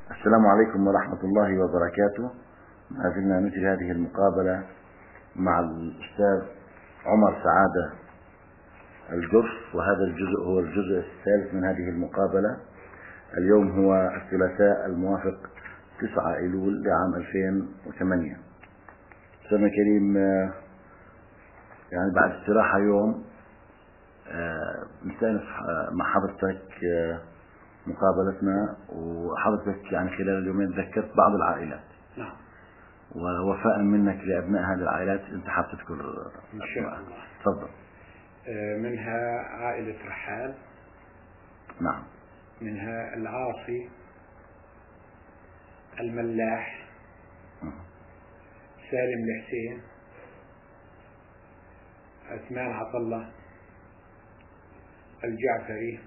السلام عليكم ورحمة الله وبركاته. ما زلنا نجري هذه المقابلة مع الأستاذ عمر سعادة الجرف، وهذا الجزء هو الجزء الثالث من هذه المقابلة. اليوم هو الثلاثاء الموافق 9 أيلول لعام 2008. أستاذنا كريم، يعني بعد استراحة يوم نستأنف مع حضرتك مقابلتنا، وحضرتك يعني خلال اليومين ذكرت بعض العائلات. نعم. ووفاء منك لأبناء هذه العائلات أنت حاب تذكر إن شاء الله. تفضل. منها عائلة رحال. نعم. منها العاصي، الملاح، سالم الحسين، عثمان عطلة، الجعفري،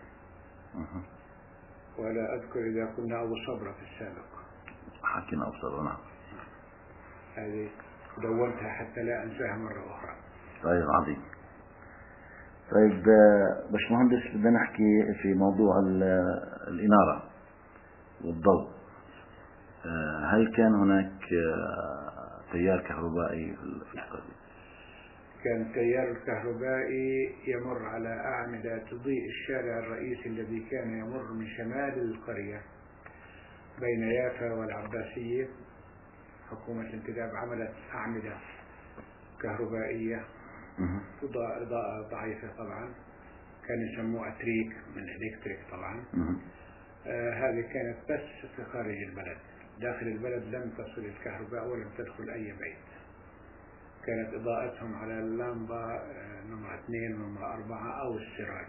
ولا أذكر إذا كنا أبو صبرة في السابق. حكينا أبو صبرة. نعم. هذه دونتها حتى لا أنساها مرة أخرى. طيب، عظيم. طيب باشمهندس، بدنا نحكي في موضوع الإنارة والضوء. هل كان هناك تيار كهربائي في القرية؟ كان التيار الكهربائي يمر على أعمدة تضيء الشارع الرئيسي الذي كان يمر من شمال القرية بين يافا والعباسية. حكومة الانتداب عملت أعمدة كهربائية تضاء إضاءة ضعيفة طبعا، كان يسموه أتريك من إلكتريك طبعا. هذه كانت بس في خارج البلد. داخل البلد لم تصل الكهرباء ولم تدخل أي بيت. كانت إضاءتهم على اللمبة نمرة 2 ونمرة 4 أو السراج.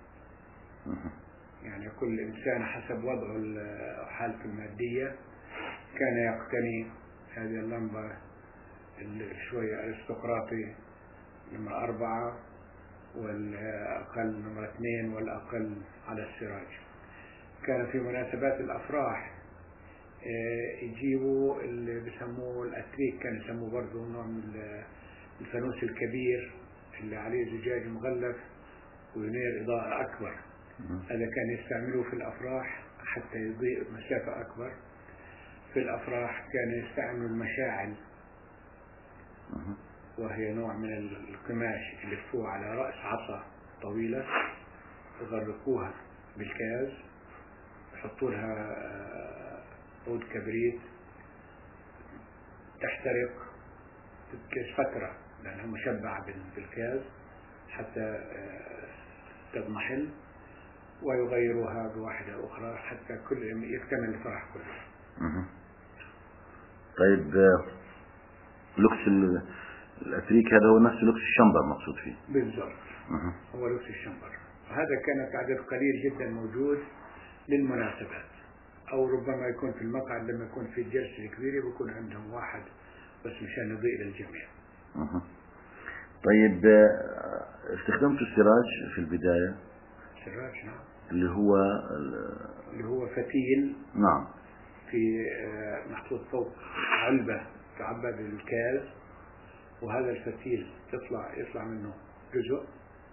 يعني كل إنسان حسب وضعه حالته المادية كان يقتني هذه اللمبة شوية أرستقراطي نمرة 4، والأقل نمرة 2، والأقل على السراج. كان في مناسبات الأفراح يجيبوا اللي بسموه الأتريك، كان يسموه برضه نوع من الفانوس الكبير اللي عليه زجاج مغلف وينير إضاءة أكبر. هذا كان يستعملوه في الأفراح حتى يضيء مسافة أكبر. في الأفراح كان يستعملوا المشاعل، وهي نوع من القماش اللي يلفوه على رأس عصا طويلة، يغرقوها بالكاز، يحطوا لها عود كبريت، تحترق فترة لأنها مشبعة بالكاز حتى تضمحل، ويغيروها بواحدة أخرى حتى كل يكتمل الفرح كله. طيب، لوكس الأتريك هذا هو نفس لوكس الشمبر مقصود فيه؟ بالضبط. هو لوكس الشمبر. هذا كانت عدد قليل جدا موجود للمناسبات، أو ربما يكون في المقعد لما يكون في الجلسة الكبيرة بيكون عندهم واحد بس مشان يضيء للجميع. طيب، استخدمت السراج في البداية؟ السراج، نعم. اللي هو فتيل. نعم. في محطوط فوق علبة تعبى بالكاز، وهذا الفتيل يطلع منه جزء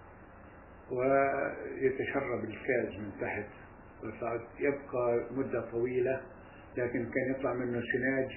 ويتشرب الكاز من تحت، يبقى مدة طويلة، لكن كان يطلع منه سناج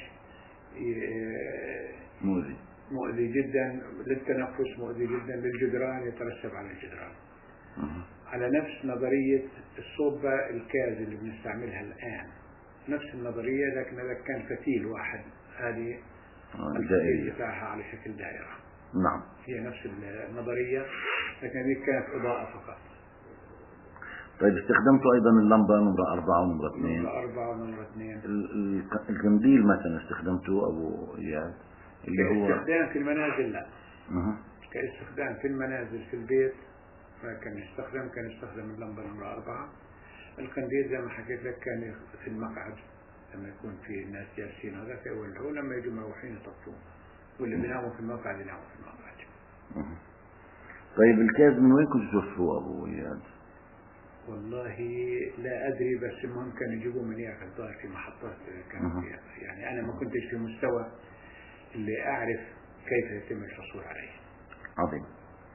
مؤذي جدا للتنفس، مؤذي جدا للجدران، يترسب على الجدران. على نفس نظرية الصوبة الكاز اللي بنستعملها الآن، نفس النظرية، لكن هذا كان فتيل واحد، هذه الفتيل بتاعها على شكل دائرة. نعم. هي نفس النظرية، لكن هذه كانت إضاءة فقط. طيب، استخدمتوا أيضا اللمبة نمرة 4 ونمرة 2؟ نمرة 4 ونمرة 2. القنديل مثلا استخدمتوه أبو إياد اللي هو كاستخدام في المنازل؟ لا. كاستخدام في المنازل في البيت ما كان يستخدم اللمبة نمرة 4. القنديل زي ما حكيت لك كان في المقعد لما يكون في الناس جالسين، هذا يولعوه، لما يجوا مروحين يطفوه، واللي بيناموا في المقعد يناموا في المقعد. طيب، الكاز من وين كنتوا توفوه أبو إياد؟ والله لا أدري، بس المهم كانوا يجيبوه من يافا الظاهر في محطات كانت في يافا. يعني أنا ما كنتش في مستوى اللي أعرف كيف يتم الحصول عليه. عظيم.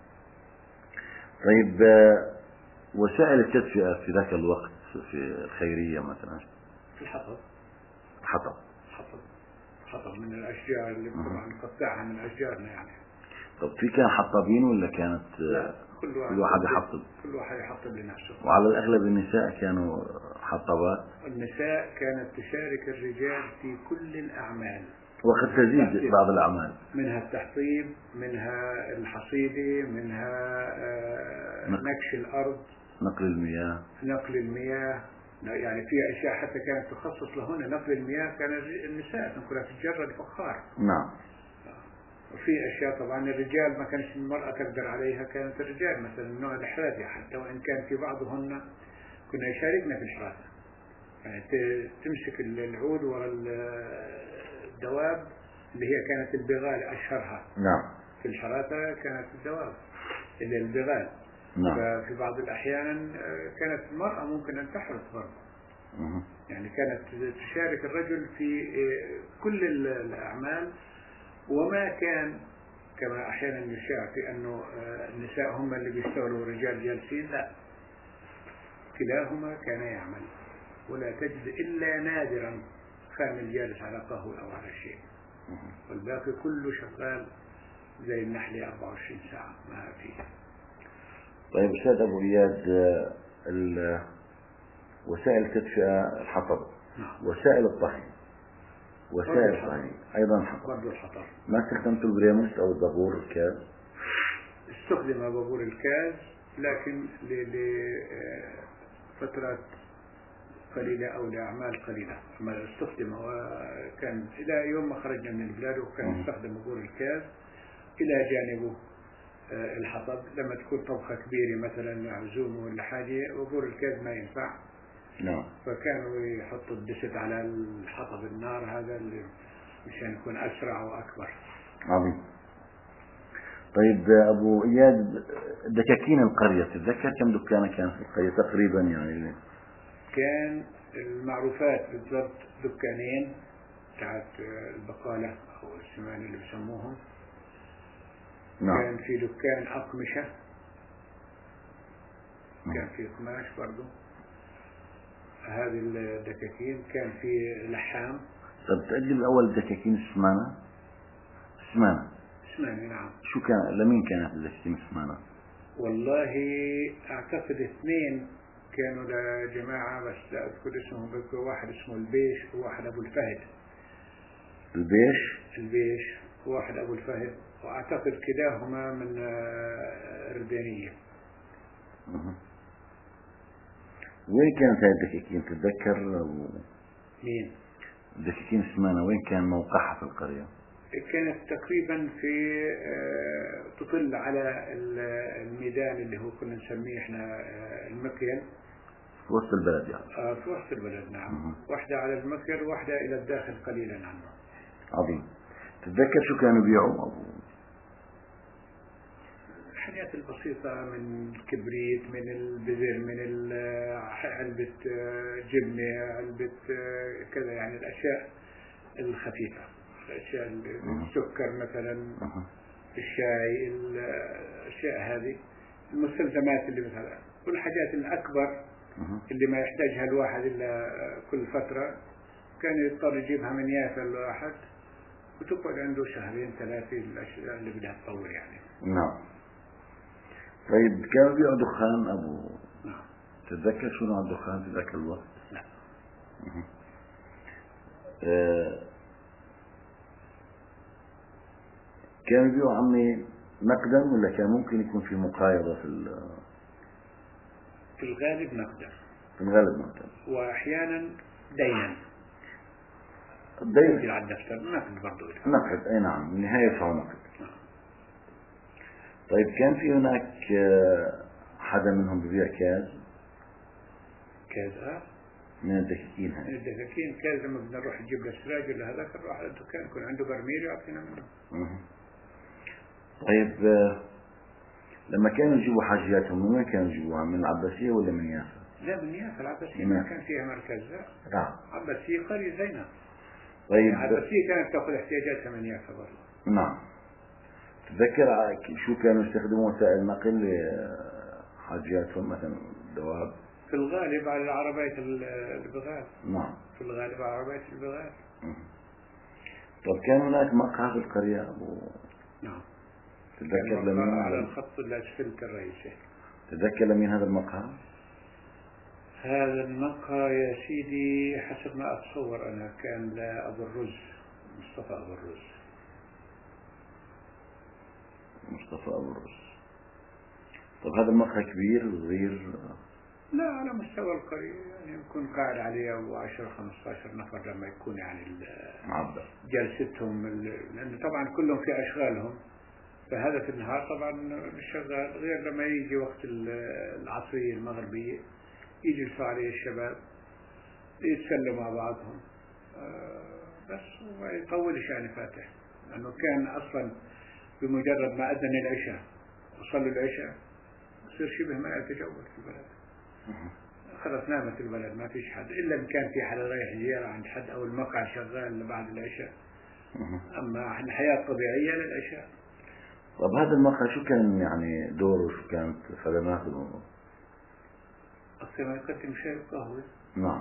طيب، وسائل التدفئة في ذاك الوقت في الخيرية مثلا؟ في الحطب. حطب. حطب من الأشجار اللي طبعا نقطعها من أشجارنا يعني. طب في كان حطابين ولا كانت كل واحد يحطب؟ كل واحد يحطب لنفسه. وعلى الأغلب النساء كانوا حطبات. النساء كانت تشارك الرجال في كل الأعمال، وقد تزيد بعض الأعمال، منها التحطيب، منها الحصيدة، منها نكش الأرض، نقل المياه. يعني في أشياء حتى كانت تخصص لهن نقل المياه، كان النساء تنقلها في الجرة الفخار. نعم. وفي أشياء طبعا الرجال ما كانش المرأة تقدر عليها، كانت الرجال مثلا النوع الحراسي، حتى وإن كان في بعضهن كنا يشاركنا في الحراسة، يعني تمسك العود وراء الدواب اللي هي كانت البغال أشهرها. نعم. في الحراسة كانت الدواب اللي البغال. نعم. ففي بعض الأحيان كانت المرأة ممكن أن تحرس برضه. يعني كانت تشارك الرجل في كل الأعمال، وما كان كما أحيانا يشاع في أنه النساء هم اللي بيشتغلوا والرجال جالسين، لا، كلاهما كان يعمل، ولا تجد إلا نادرا خامل جالس على قهوة أو على شيء، والباقي كله شغال زي النحل 24 ساعة ما فيه. طيب أستاذ أبو إياد، وسائل التدفئة الحطب. وسائل الطهي أيضا حطب. ما استخدمت البريموس أو البابور الكاز؟ استخدم بابور الكاز لكن لفترات قليلة أو لأعمال قليلة، ما استخدم، وكان إلى يوم ما خرجنا من البلاد وكان يستخدم بابور الكاز إلى جانبه الحطب. لما تكون طبخة كبيرة مثلا عزومة ولا حاجة، بابور الكاز ما ينفع. نعم. فكانوا يحطوا الدست على الحطب النار هذا اللي مشان يكون أسرع وأكبر. عظيم. طيب أبو إياد، دكاكين القرية تتذكر كم دكانة كان في القرية تقريبا؟ يعني كان المعروفات بالضبط دكانين تاعت البقالة أو السمان اللي بسموهم. نعم. كان في دكان أقمشة، كان في قماش برضو. هذه الدكاكين كان في لحام. طب تأجل الأول الدكاكين السمانة. نعم. شو كان، لمين كانت الدكاكين السمانة؟ والله أعتقد 2 كانوا لجماعة بس لا أذكر اسمهم، بس واحد اسمه البيش وواحد أبو الفهد. البيش وواحد أبو الفهد، وأعتقد كلاهما من الردانية. وين كانت هذه الدكاكين تتذكر؟ مين؟ الدكاكين السمانة وين كان موقعها في القرية؟ كانت تقريبا في تطل على الميدان اللي هو كنا نسميه احنا المكيل، في وسط البلد يعني. في وسط البلد. نعم. واحدة على المكيل وواحدة إلى الداخل قليلا عنه. عظيم. تتذكر شو كانوا يبيعوا؟ الحاجات البسيطة، من الكبريت، من البذر، من علبة جبنة، علبة كذا، يعني الأشياء الخفيفة، الأشياء السكر مثلا، الشاي، الأشياء هذه المستلزمات اللي مثلا، والحاجات الأكبر اللي ما يحتاجها الواحد إلا كل فترة كان يضطر يجيبها من يافا الواحد، وتقعد عنده 2-3 الأشياء اللي بدها تطور يعني. نعم. طيب كانوا بيبيعوا دخان أبو؟ نعم. تتذكر شو نوع الدخان في ذاك الوقت؟ نعم. كانوا يبيعوا عمي نقدا ولا كان ممكن يكون في مقايضة في الغالب نقدا. في الغالب نقدا. وأحيانا دينا. الدين على الدفتر نقد برضو. نقد، أي نعم، النهاية فهو نقد. طيب كان في هناك حدا منهم ببيع كاز؟ من الدكاكين هاي. من الدكاكين كاز، لما بدنا نروح نجيب له سراج ولا هذاك نروح على الدكان يكون عنده برميل يعطينا منه. طيب لما كانوا يجيبوا حاجياتهم من وين كانوا يجيبوها؟ من العباسية ولا من يافا؟ لا، من يافا. العباسية ما كان فيها مركز. لا. عباسية قرية زينة. طيب العباسية كانت تأخذ احتياجاتها من يافا برضه. نعم. تذكر شو كانوا يستخدموا وسائل نقل لحاجياتهم مثلا دواب؟ في الغالب على عربية البغال. نعم. في الغالب على عربية البغال. طب كان هناك مقهى في القرية أبو؟ نعم. تتذكر كان لمين على الخط الأسفلت الرئيسي. تتذكر لمين هذا المقهى؟ هذا المقهى يا سيدي حسب ما أتصور أنا كان لأبو الرز، مصطفى أبو الرز. مصطفى أبو الرز. طب هذا المقهى كبير وصغير؟ لا على مستوى القرية يعني يكون قاعد عليه أبو 10-15 نفر لما يكون يعني معبر جلستهم لأنه طبعا كلهم في أشغالهم، فهذا في النهار طبعا مش شغال، غير لما يجي وقت العصرية المغربية يجلسوا عليه الشباب يتسلوا مع بعضهم بس وما يطولش يعني فاتح، لأنه كان أصلا بمجرد ما أذن العشاء وصلوا العشاء يصير شبه ما يتجول في البلد، خلاص نامت البلد ما فيش حد إلا إن كان في حدا رايح زيارة عند حد أو المقعد شغال بعد العشاء، أما الحياة طبيعية للعشاء. طب هذا المقهى شو كان يعني دوره، شو كانت خدماته؟ أصلا ما يقدم شاي وقهوة. نعم.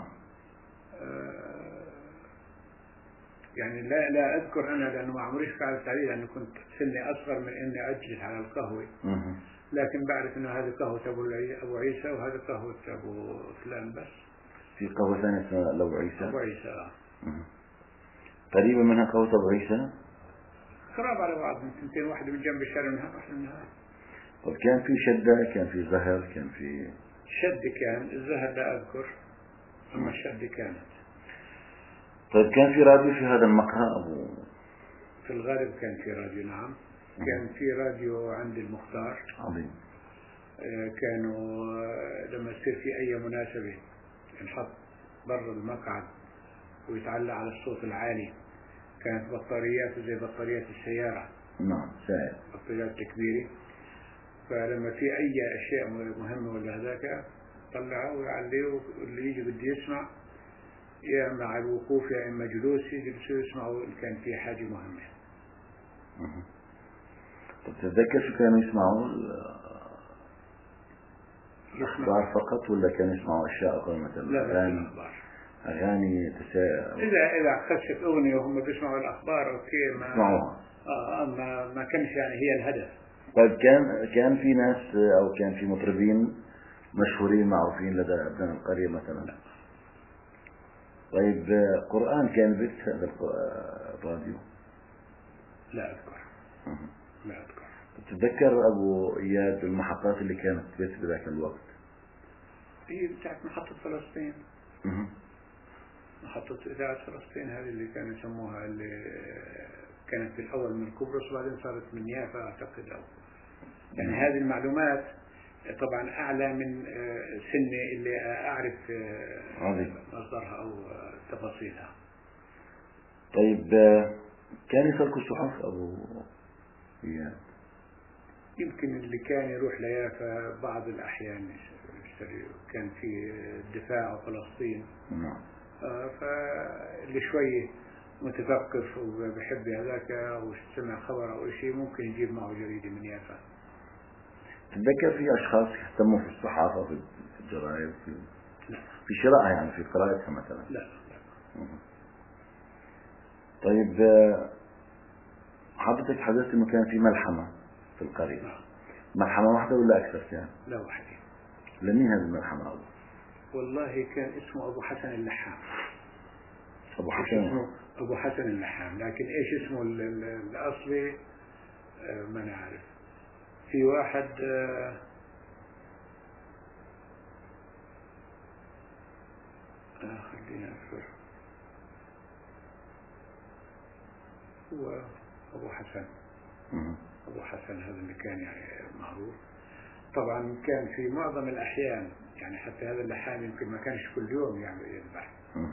يعني لا أذكر أنا لأنه ما عمريش فعلت عليه لأنه كنت سني أصغر من إني أجلس على القهوة. لكن بعرف إنه هذه قهوة أبو عيسى وهذه قهوة أبو فلان بس. في قهوة ثانية اسمها أبو عيسى. أبو عيسى. قريبة منها قهوة أبو عيسى؟ قراب على بعض من سنتين، واحدة من جنب الشارع منها واحدة من هاي. طب كان في شدة، كان في زهر، كان في شد، كان الزهر لا أذكر أما الشد كانت. طيب كان في راديو في هذا المقهى أبو؟ في الغالب كان في راديو، نعم. كان في راديو عند المختار. عظيم. كانوا لما يصير في أي مناسبة ينحط بر المقعد ويتعلق على الصوت العالي، كانت بطاريات زي بطاريات السيارة. نعم سائل. بطاريات كبيرة، فلما في أي أشياء مهمة ولا هذاك طلعه ويعليه، واللي يجي بده يسمع يا مع الوقوف يا إما جلوس يجلسوا يسمعوا إن كان في حاجة مهمة. طب تتذكر شو كانوا يسمعوا؟ الأخبار فقط ولا كانوا يسمعوا أشياء أخرى مثلا؟ لا أغاني إذا خشت أغنية وهم بيسمعوا الأخبار أوكي ما يسمعوها. ما كانش يعني هي الهدف. طيب كان في ناس أو كان في مطربين مشهورين معروفين لدى أبناء القرية مثلا؟ لا. طيب قرآن كان بث هذا الراديو؟ لا أذكر. لا أذكر. تتذكر أبو إياد المحطات اللي كانت بث بذاك الوقت؟ هي بتاعت محطة فلسطين. محطة إذاعة فلسطين هذه اللي كانوا يسموها، اللي كانت في الأول من قبرص وبعدين صارت من يافا أعتقد. أو يعني هذه المعلومات طبعا أعلى من سني اللي أعرف مصدرها أو تفاصيلها. طيب كان يسلكوا الصحف أبو إياد؟ يمكن اللي كان يروح ليافا بعض الأحيان كان في الدفاع عن فلسطين. نعم. فاللي شوي متثقف وبحب هذاك أو سمع خبر أو شيء ممكن يجيب معه جريدة من يافا. تتذكر في أشخاص يهتموا في الصحافة في الجرائد لا. في شرائها يعني في قراءتها مثلا؟ لا. طيب حضرتك حدثت إنه كان في ملحمة في القرية. نعم. ملحمة واحدة ولا أكثر كان؟ لا واحدة. لمين هذه الملحمة أبو؟ والله كان اسمه أبو حسن اللحام. أبو حسن. اسمه أبو حسن اللحام، لكن إيش اسمه الأصلي ما نعرف. في واحد خلينا أذكر، هو أبو حسن. أبو حسن هذا اللي كان يعني معروف. طبعا كان في معظم الأحيان يعني حتى هذا اللحام يمكن ما كانش كل يوم يعني يذبح.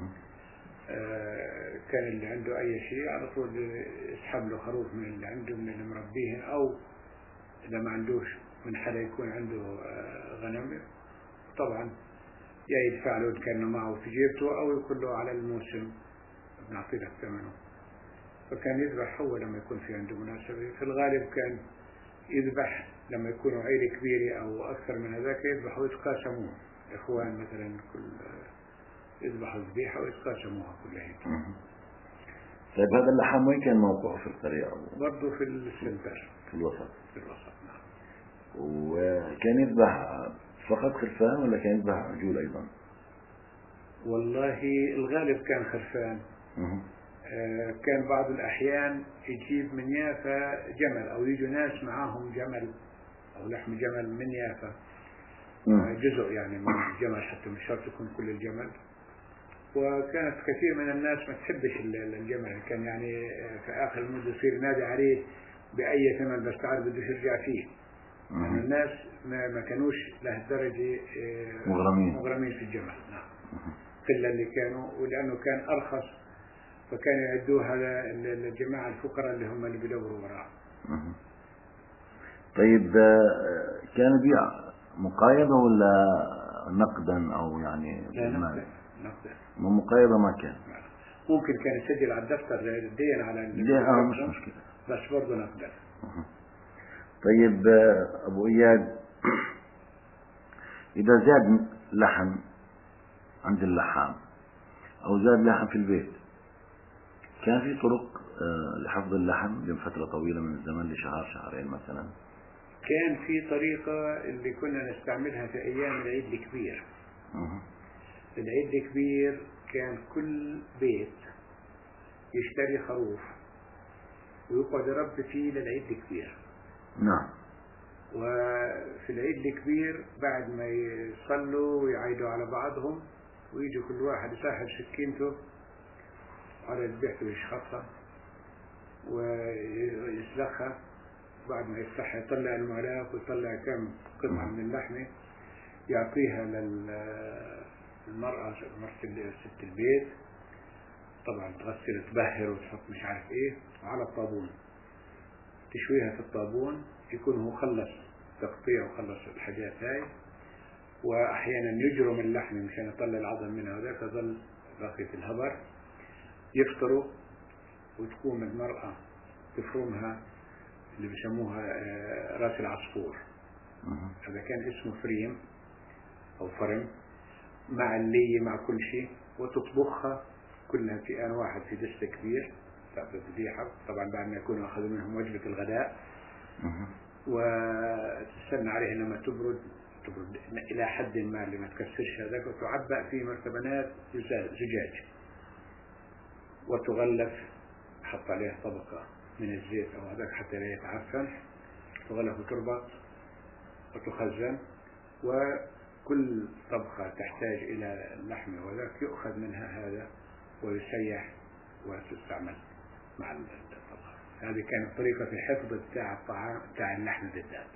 كان اللي عنده أي شيء على طول يسحب له خروف من اللي عنده من اللي مربيهن، أو إذا ما عندوش من حدا يكون عنده غنم طبعا يا يدفع له كأنه معه في جيبته أو يكون له على الموسم بنعطي لك ثمنه. فكان يذبح هو لما يكون في عنده مناسبة. في الغالب كان يذبح لما يكونوا عيلة كبيرة أو أكثر من هذاك يذبحوا ويتقاسموه. إخوان مثلا كل يذبحوا ذبيحة ويتقاسموها كلها. طيب هذا اللحم وين كان موقعه في القرية؟ برضه في السنتر، في الوسط. في الوسط نعم. وكان يذبح فقط خرفان ولا كان يذبح عجول أيضا؟ والله الغالب كان خرفان. كان بعض الأحيان يجيب من يافا جمل، أو يجوا ناس معاهم جمل أو لحم جمل من يافا، جزء يعني من الجمل، حتى مش شرط يكون كل الجمل. وكانت كثير من الناس ما تحبش الجمل، كان يعني في آخر المدة يصير ينادي عليه بأي ثمن بس تعال بدوش يرجع فيه. يعني الناس ما كانوش لهالدرجة مغرمين في الجمل. نعم. قلة اللي كانوا، ولأنه كان أرخص فكانوا يعدوه على الجماعة الفقراء اللي هم اللي بيدوروا وراه. طيب كان بيع مقايضة ولا نقدا أو يعني نقدا. مقايضة ما كان. ممكن كان يسجل على الدفتر الدين على مش مشكلة، بس برضه نقدا. طيب أبو إياد، إذا زاد لحم عند اللحام أو زاد لحم في البيت، كان في طرق لحفظ اللحم لفترة طويلة من الزمن، لشهر شهرين مثلا؟ كان في طريقة اللي كنا نستعملها في أيام العيد الكبير. العيد الكبير كان كل بيت يشتري خروف ويقعد يربي فيه للعيد الكبير. نعم. وفي العيد الكبير بعد ما يصلوا ويعيدوا على بعضهم ويجوا كل واحد يسحب سكينته على ذبيحته ويشخصها ويسلخها. بعد ما يفتحها يطلع المعلاق ويطلع كم قطعة من اللحمة يعطيها للمرأة، ست البيت. طبعا تغسل تبهر وتحط مش عارف ايه على الطابون، تشويها في الطابون، يكون هو خلص تقطيع وخلص الحاجات هاي. واحيانا يجرم اللحم مشان يطلع العظم منها، وذاك يظل بقية الهبر. يفطروا وتقوم المرأة تفرمها اللي بيسموها راس العصفور، هذا كان اسمه فريم أو فرم، مع اللي مع كل شيء، وتطبخها كلها في آن واحد في دست كبير تأخذ ذبيحة. طبعا بعد ما يكونوا أخذوا منهم وجبة الغداء، وتستنى عليها لما تبرد إلى حد ما اللي ما تكسرش هذاك، وتعبأ في مرتبانات زجاج وتغلف، حط عليها طبقة من الزيت أو هذاك حتى لا يتعفن، تغلف وتربط وتخزن. وكل طبخة تحتاج إلى اللحم وذاك يؤخذ منها هذا ويسيح وتستعمل مع الطبخة. هذه كانت طريقة في حفظ بتاع الطعام بتاع اللحم بالذات.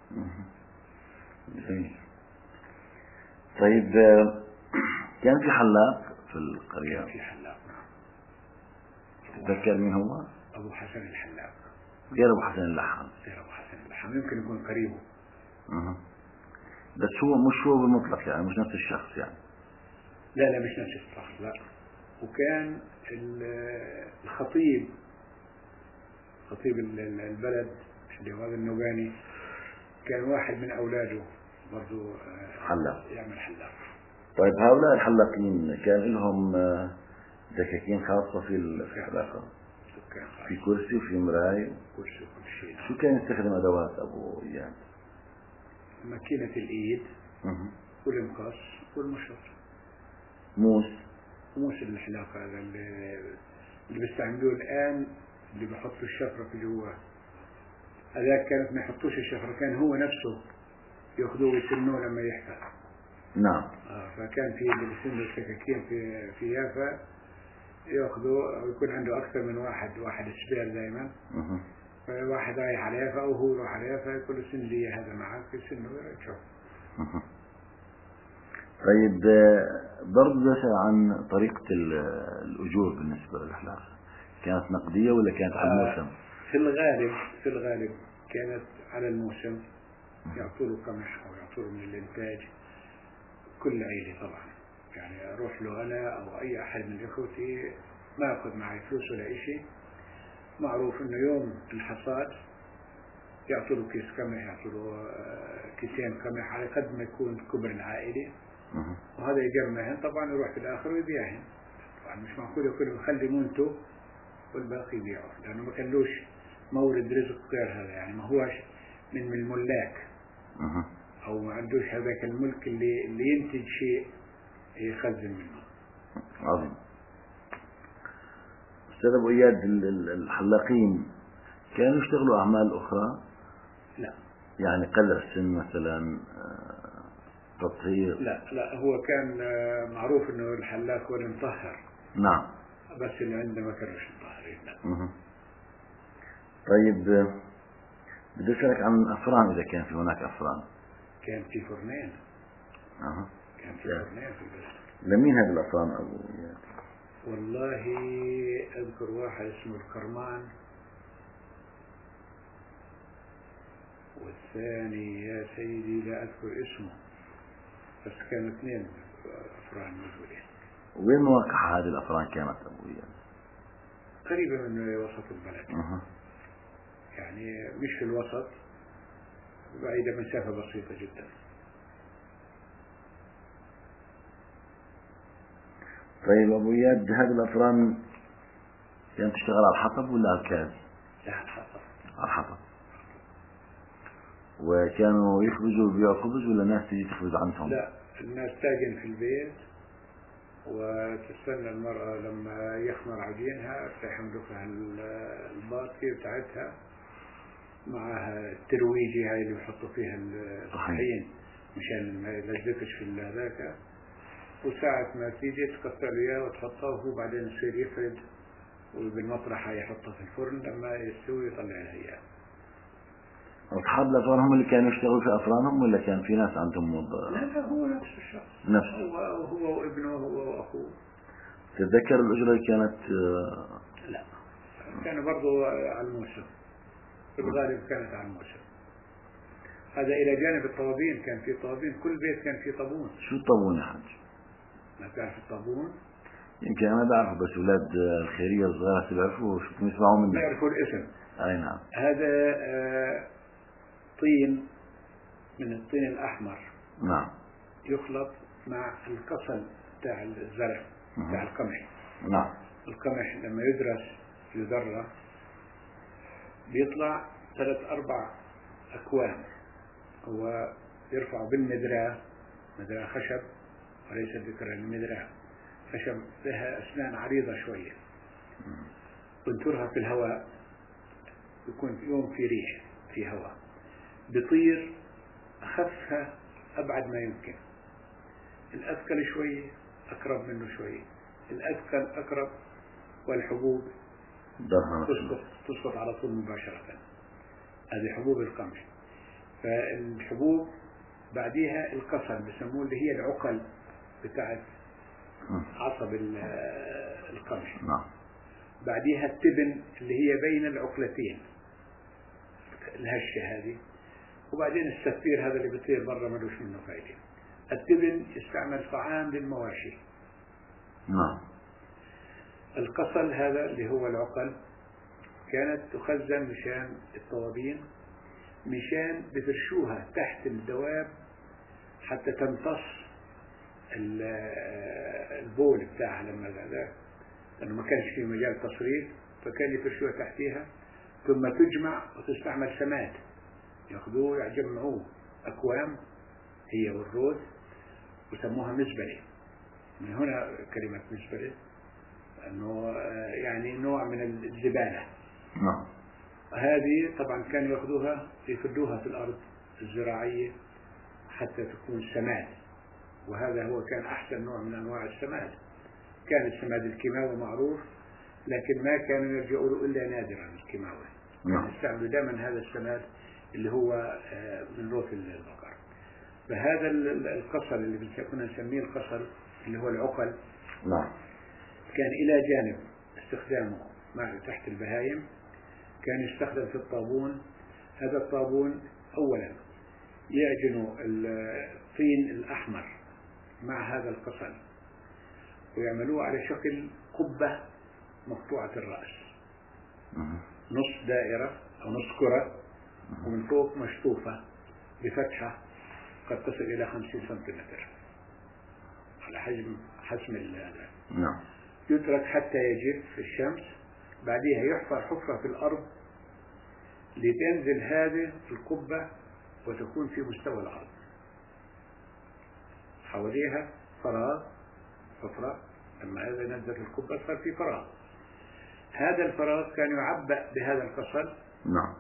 طيب كان في حلاق في القرية؟ كان في حلاق، نعم. تذكر مين هو؟ أبو حسن الحلاق. غير أبو حسن اللحام؟ غير أبو حسن اللحام، يمكن يكون قريبه. بس هو مش هو بالمطلق يعني، مش نفس الشخص يعني؟ لا مش نفس الشخص، لا. وكان الخطيب، خطيب البلد اللي هو هذا النوباني، كان واحد من أولاده برضو حلاق، يعمل حلاق. طيب هؤلاء الحلاقين كان لهم دكاكين خاصة في الحلاقة؟ في كرسي وفي مراية؟ كرسي وكل شيء. شو كان يستخدم أدوات أبو إياد؟ ماكينة الإيد والمقص والمشط. موس الحلاقة هذا اللي بيستعملوه الآن، اللي بيحطوا الشفرة في جواه. هذاك كانت ما يحطوش الشفرة، كان هو نفسه يأخذوه ويسنوه لما يحفر. نعم. فكان في اللي بيسنوا السكاكين في يافا يأخذوه، أو يكون عنده أكثر من واحد سبير دائما. فواحد رايح على يافا أو هو رايح على يافا يقول له سن لي هذا معك، يسنه ويشوف. طيب برضه عن طريقة الأجور بالنسبة للحلاق، كانت نقدية ولا كانت على الموسم؟ في الغالب كانت على الموسم، يعطوا له قمح أو يعطوا له من الإنتاج. كل عيلة طبعا يعني أروح له أنا أو أي أحد من إخوتي ما أخذ معي فلوس ولا شيء. معروف إنه يوم الحصاد يعطوا له كيس قمح، يعطوا له كيسين قمح على قد ما يكون كبر العائلة. وهذا يجمعهن طبعا يروح في الآخر ويبيعهن. طبعا مش معقول يكون يخلي منته والباقي يبيعه، لأنه ما كانلوش مورد رزق غير هذا، يعني ما هوش من الملاك أو ما عندوش هذاك الملك اللي ينتج شيء يخزن منه. عظيم. أستاذ أبو إياد، الحلاقين كانوا يشتغلوا أعمال أخرى؟ لا، يعني قلع السن مثلا، تطهير؟ لا هو كان معروف انه الحلاق هو المطهر. نعم. بس اللي عنده ما كانوش مطهرين. لا. طيب، بدي أسألك عن الأفران، إذا كان في هناك أفران. كان في فرنين. كان في فرنين في البلد. لمين هذه الأفران أبو إياد؟ والله أذكر واحد اسمه الكرمان، والثاني يا سيدي لا أذكر اسمه، بس كانوا اثنين أفران موجودين. وين مواقع هذه الأفران كانت أبو إياد؟ قريبة من وسط البلد. يعني مش في الوسط، بعيدة مسافة بسيطة جدا. طيب أبو إياد، هذه الأفران كانت تشتغل على الحطب ولا على الكاز؟ لا، على الحطب. على الحطب. وكانوا يخبزوا ويبيعوا خبز ولا ناس تيجي تخبز عندهم؟ لا، الناس تاجن في البيت وتستنى المرأة لما يخمر عجينها تحملوا فيها الباطي بتاعتها معها الترويجي هاي اللي بيحطوا فيها الطحين مشان ما يلزقش في هذاك، وساعة ما تيجي تقطع له اياه وتحطه وبعدين يصير يفرد، وبالمطرحة يحطه في الفرن لما يستوي يطلع لها اياه. أصحاب الأفران هم اللي كانوا يشتغلوا في أفرانهم ولا كان في ناس عندهم موظف؟ لا، هو نفس الشخص. هو وابنه هو وأخوه. تتذكر الأجرة اللي كانت؟ لا، كانوا برضو على الموسم، في الغالب كانت على الموسم. هذا إلى جانب الطوابين، كان في طوابين، كل بيت كان في طابون. شو الطابون يا حاج؟ ما تعرف الطابون؟ يمكن أنا بعرف، بس أولاد الخيرية الصغيرة بيعرفوا، شو يسمعوا منك؟ يعرفوا الاسم. أي نعم. هذا طين من الطين الأحمر. نعم. يخلط مع القصل بتاع الزرع بتاع القمح. نعم. القمح لما يدرى بيطلع 3-4 أكوام. هو يرفع بالمدراء، مدراء خشب وليس ذكر المدراء خشب لها أسنان عريضة شوية، وانترها في الهواء، يكون يوم في ريح في هواء، بيطير أخفها أبعد ما يمكن، الأثقل شوية أقرب منه شوية، الأثقل أقرب، والحبوب تسقط على طول مباشرة. هذه حبوب القمح. فالحبوب بعديها القصل بسموه، اللي هي العقل بتاعت عصب القمح. بعديها التبن اللي هي بين العقلتين، الهشة هذه، وبعدين السفير هذا اللي بيطير برا ملوش منه فايدة. التبن يستعمل طعام للمواشي. القصل هذا اللي هو العقل كانت تخزن مشان الطوابين، مشان بفرشوها تحت الدواب حتى تمتص البول بتاعها لما ذاك، لأنه ما كانش في مجال تصريف، فكان يفرشوها تحتها، ثم تجمع وتستعمل سماد، يأخذوه يجمعوه أكوام هي والروز، وسموها مزبلة. من هنا كلمة مزبلة، أنه يعني نوع من الزبالة. هذه طبعا كانوا يأخذوها يفردوها في الأرض الزراعية حتى تكون سماد، وهذا هو كان أحسن نوع من أنواع السماد. كان السماد الكيماوي معروف، لكن ما كانوا يرجعوا له إلا نادرا الكيماوي. كانوا يستعملوا دائما هذا السماد اللي هو من روث البقر. فهذا القصل اللي كنا نسميه القصل اللي هو العقل، كان إلى جانب استخدامه مع تحت البهايم كان يستخدم في الطابون. هذا الطابون أولا يعجنوا الطين الأحمر مع هذا القصل ويعملوه على شكل قبة مقطوعة الرأس، نص دائرة أو نص كرة، ومن فوق مشطوفة بفتحة قد تصل إلى 50 سنتيمتر. على حجم حسم نعم. يترك حتى يجف في الشمس، بعدها يحفر حفرة في الأرض لتنزل هذه القبة وتكون في مستوى الأرض، حواليها فراغ فترة. لما هذا نزلت القبة صار في فراغ، هذا الفراغ كان يعبأ بهذا الكسل. نعم.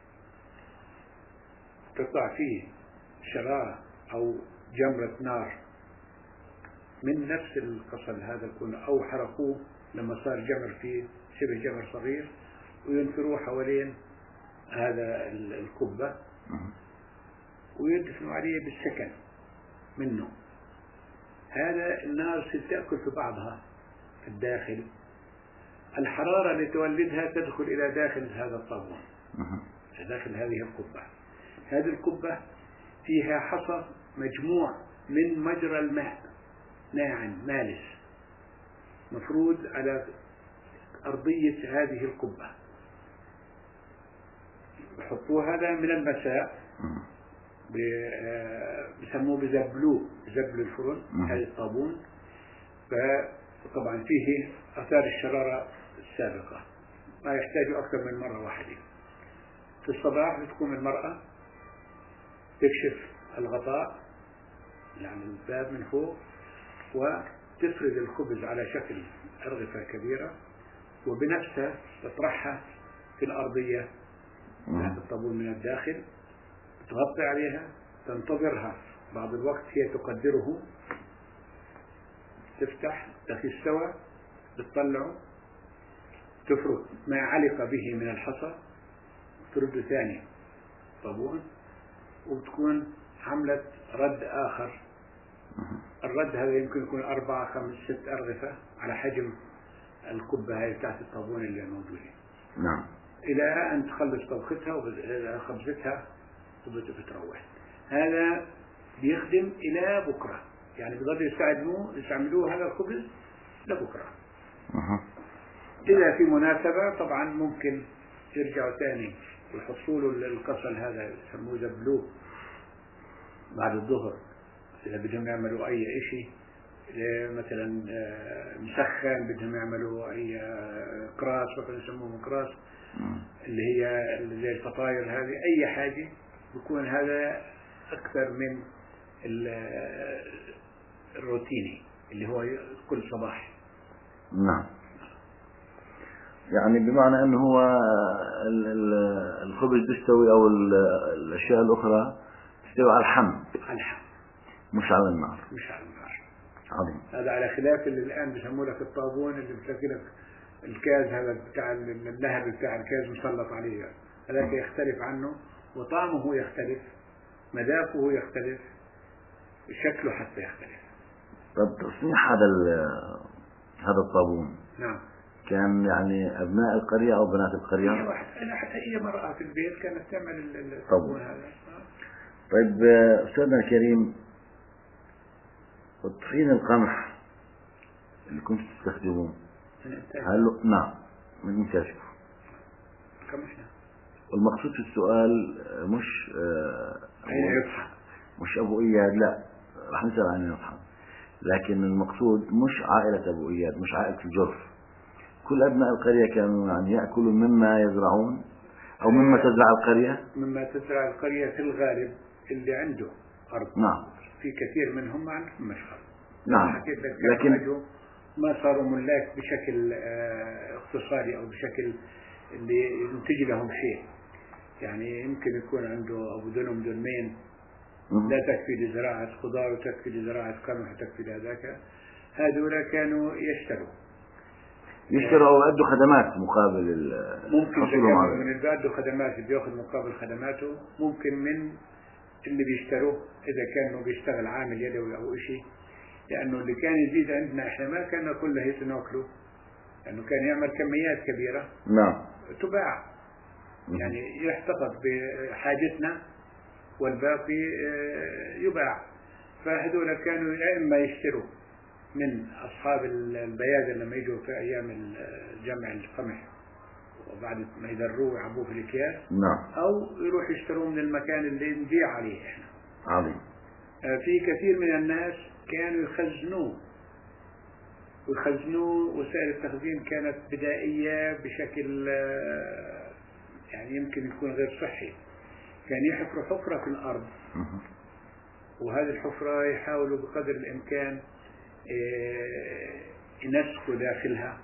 تقع فيه شرارة أو جمرة نار من نفس الكسل هذا كله، أو حرقوه لما صار جمر فيه شبه جمر صغير، وينثروه حوالين هذا القبة ويدفنوا عليه بالسكن منه. هذا النار ستأكل في بعضها في الداخل، الحرارة اللي تولدها تدخل إلى داخل هذا الطابون، داخل هذه القبة. هذه القبة فيها حصى مجموع من مجرى الماء ناعم مالس مفروض على أرضية هذه القبة. بحطوا هذا من المساء، بسموه بزبلوه، زبل الفرن هذا الطابون. فطبعا فيه أثار الشرارة السابقة، ما يحتاج أكثر من مرة واحدة. في الصباح بتقوم المرأة تكشف الغطاء يعني الباب من فوق، وتفرد الخبز على شكل أرغفة كبيرة، وبنفسها تطرحها في الأرضية تحت الطابون من الداخل، تغطي عليها، تنتظرها بعض الوقت، هي تقدره، تفتح تخي استوى، بتطلعه، تفرك ما علق به من الحصى، ترد ثاني طابون، وبتكون عملت رد آخر. الرد هذا يمكن يكون 4 5 6 أرغفة على حجم القبة هاي تحت الطابون اللي موجودة. نعم. إلى أن تخلص طبختها وخبزتها وبتروح. هذا بيخدم إلى بكرة، يعني بيقدروا يستعملوه هذا الخبز لبكرة. إذا في مناسبة طبعا ممكن يرجعوا ثاني ويحطوا له الكسل هذا يسموه زبلوه بعد الظهر، إذا بدهم يعملوا أي شيء مثلا مسخن، بدهم يعملوا أي كراس مثلا يسموه كراس اللي هي زي الفطاير هذه، أي حاجة بيكون هذا أكثر من الروتيني اللي هو كل صباح. نعم. يعني بمعنى أنه هو الخبز بيستوي أو الأشياء الأخرى تستوي على الحم، مش على النار. عظيم. هذا على خلاف اللي الآن بيسموه لك الطابون اللي بتلاقي لك الكاز هذا بتاع اللهب بتاع الكاز مسلط عليه، هذا يختلف عنه، وطعمه يختلف، مذاقه يختلف، شكله حتى يختلف. طب تصنيع هذا الطابون نعم كان يعني أبناء القرية أو بنات القرية؟ أنا حتى هي مرأة في البيت كانت تعمل الطابون هذا. طيب أستاذنا الكريم، طحين القمح اللي كنت تستخدموه هل نعم من إنتاجكم قمحنا، والمقصود في السؤال مش أين يطحن، مش أبو إياد، لا رح نسأل عن يطحن، لكن المقصود مش عائلة أبو إياد، مش عائلة الجرف، كل أبناء القرية كانوا يعني يأكلوا مما يزرعون أو مما تزرع القرية. مما تزرع القرية في الغالب اللي عنده أرض. نعم. في كثير منهم ما عندهم مشغل. نعم. لكن ما صاروا ملاك بشكل اقتصادي أو بشكل اللي ينتج لهم شيء. يعني يمكن يكون عنده أبو دنم دنمين لا تكفي لزراعة خضار وتكفي لزراعة قمح وتكفي لهذاك، هذولا كانوا يشتروا أو يؤدوا خدمات مقابل ممكن من اللي بيأدوا خدمات بياخذ مقابل خدماته، ممكن من اللي بيشتروه إذا كانوا بيشتغل عامل يدوي أو شيء، لأنه اللي كان يزيد عندنا إحنا ما كنا كله هيك ناكله، لأنه كان يعمل كميات كبيرة. نعم. تباع، يعني يحتفظ بحاجتنا والباقي يباع. فهذول كانوا يا إما يشتروا من أصحاب البيادر لما يجوا في أيام جمع القمح وبعد ما يدروه ويعبوه في الأكياس. نعم. أو يروح يشتروه من المكان اللي نبيع عليه إحنا. عظيم. في كثير من الناس كانوا يخزنوه. وسائل التخزين كانت بدائية بشكل يعني يمكن يكون غير صحي. كان يحفروا حفرة في الأرض، وهذه الحفرة يحاولوا بقدر الإمكان ينسخوا داخلها